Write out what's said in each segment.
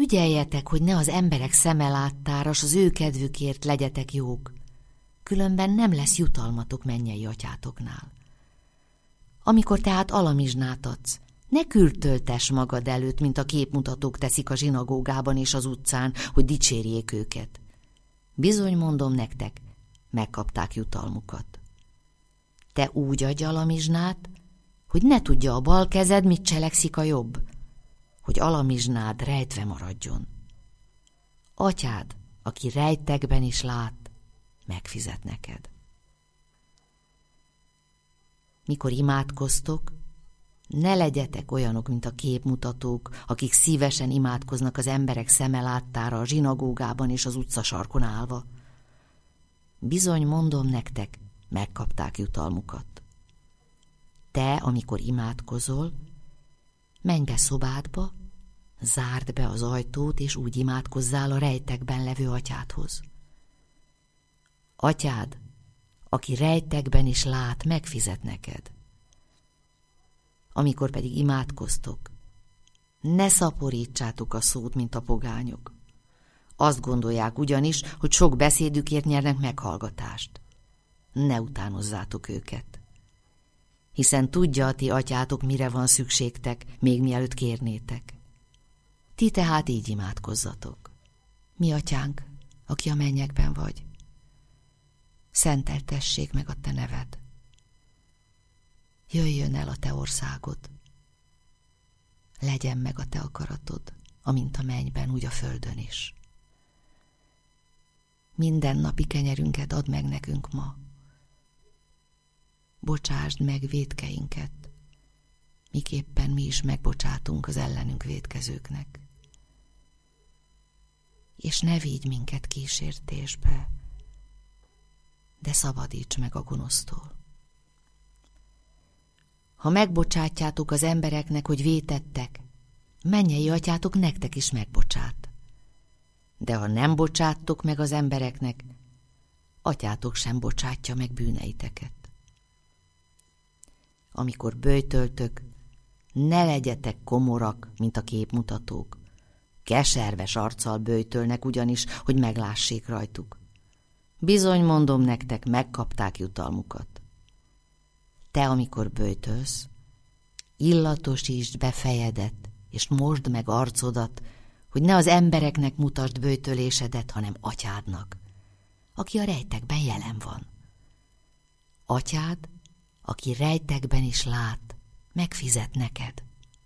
Ügyeljetek, hogy ne az emberek szeme láttára, s az ő kedvükért legyetek jók, különben nem lesz jutalmatok mennyei atyátoknál. Amikor tehát alamizsnát adsz, ne kürtöltess magad előtt, mint a képmutatók teszik a zsinagógában és az utcán, hogy dicsérjék őket. Bizony mondom nektek, megkapták jutalmukat. Te úgy adj alamizsnát, hogy ne tudja a bal kezed, mit cselekszik a jobb, hogy alamizsnád rejtve maradjon. Atyád, aki rejtekben is lát, megfizet neked. Mikor imádkoztok, ne legyetek olyanok, mint a képmutatók, akik szívesen imádkoznak az emberek szeme láttára a zsinagógában és az utcasarkon állva. Bizony mondom nektek, megkapták jutalmukat. Te, amikor imádkozol, menj be szobádba, zárd be az ajtót, és úgy imádkozzál a rejtekben levő atyádhoz. Atyád, aki rejtekben is lát, megfizet neked. Amikor pedig imádkoztok, ne szaporítsátok a szót, mint a pogányok. Azt gondolják ugyanis, hogy sok beszédükért nyernek meghallgatást. Ne utánozzátok őket. Hiszen tudja a ti atyátok, mire van szükségtek, még mielőtt kérnétek. Ti tehát így imádkozzatok. Mi atyánk, aki a mennyekben vagy, szenteltessék meg a te neved. Jöjjön el a te országod. Legyen meg a te akaratod, amint a mennyben, úgy a földön is. Minden napi kenyerünket add meg nekünk ma. Bocsásd meg vétkeinket, miképpen mi is megbocsátunk az ellenünk vétkezőknek. És ne vigy minket kísértésbe, de szabadíts meg a gonosztól. Ha megbocsátjátok az embereknek, hogy vétettek, mennyei atyátok nektek is megbocsát. De ha nem bocsáttok meg az embereknek, atyátok sem bocsátja meg bűneiteket. Amikor böjtöltök, ne legyetek komorak, mint a képmutatók. Keserves arccal böjtölnek ugyanis, hogy meglássék rajtuk. Bizony mondom nektek, megkapták jutalmukat. Te, amikor böjtölsz, illatosítsd be fejedet, és mosd meg arcodat, hogy ne az embereknek mutasd böjtölésedet, hanem atyádnak, aki a rejtekben jelen van. Atyád, aki rejtekben is lát, megfizet neked.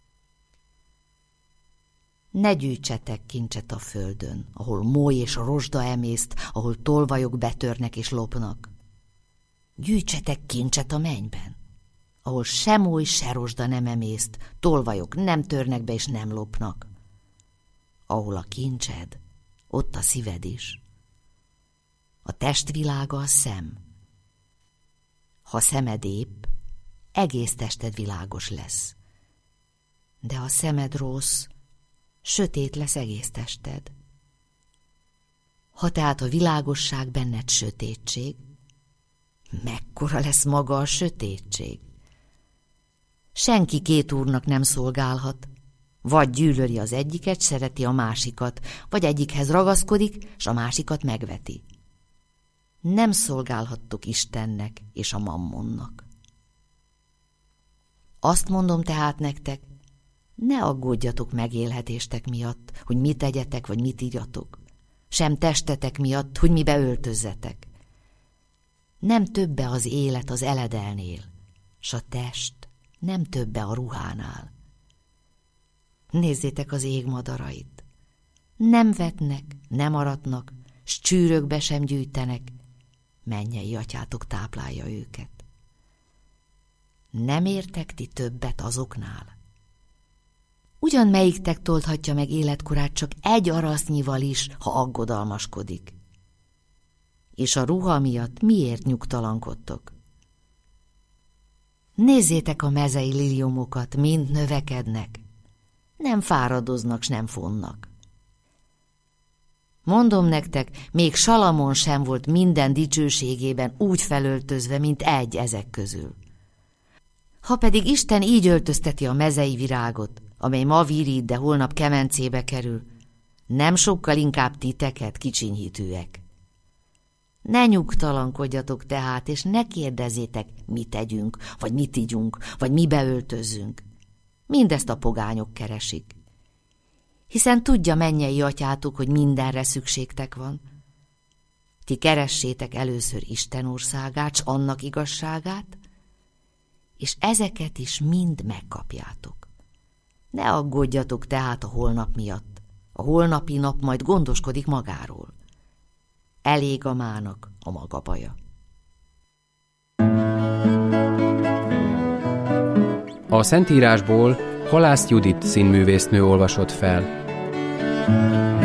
Ne gyűjtsetek kincset a földön, ahol moly és rozsda emészt, ahol tolvajok betörnek és lopnak. Gyűjtsetek kincset a mennyben, ahol se moly, se rozsda nem emészt, tolvajok nem törnek be és nem lopnak. Ahol a kincsed, ott a szíved is. A testvilága a szem. Ha szemed épp, egész tested világos lesz. De ha szemed rossz, sötét lesz egész tested. Ha tehát a világosság benned sötétség, mekkora lesz maga a sötétség? Senki két úrnak nem szolgálhat, vagy gyűlöli az egyiket, szereti a másikat, vagy egyikhez ragaszkodik, s a másikat megveti. Nem szolgálhattok Istennek és a mammonnak. Azt mondom tehát nektek, ne aggódjatok megélhetéstek miatt, hogy mit tegyetek, vagy mit igyatok, sem testetek miatt, hogy mibe öltözzetek. Nem többe az élet az eledelnél, s a test nem többe a ruhánál. Nézzétek az ég madarait. Nem vetnek, nem aratnak, s csűrökbe sem gyűjtenek, mennyei atyátok táplálja őket. Nem értek ti többet azoknál? Ugyan melyiktek tolthatja meg életkorát csak egy arasznyival is, ha aggodalmaskodik? És a ruha miatt miért nyugtalankodtok? Nézzétek a mezei liliomokat, mind növekednek. Nem fáradoznak, s nem fonnak. Mondom nektek, még Salamon sem volt minden dicsőségében úgy felöltözve, mint egy ezek közül. Ha pedig Isten így öltözteti a mezei virágot, amely ma virít, de holnap kemencébe kerül, Nem sokkal inkább titeket, kicsinyhitűek. Ne nyugtalankodjatok tehát, és ne kérdezzétek, mit tegyünk, vagy mit igyunk, vagy mibe öltözzünk. Mindezt a pogányok keresik. Hiszen tudja mennyei atyátok, hogy mindenre szükségtek van. Ti keressétek először Isten országát, s annak igazságát, és ezeket is mind megkapjátok. Ne aggódjatok tehát a holnap miatt. A holnapi nap majd gondoskodik magáról. Elég a mának a maga baja. A Szentírásból Halász Judit színművésznő olvasott fel.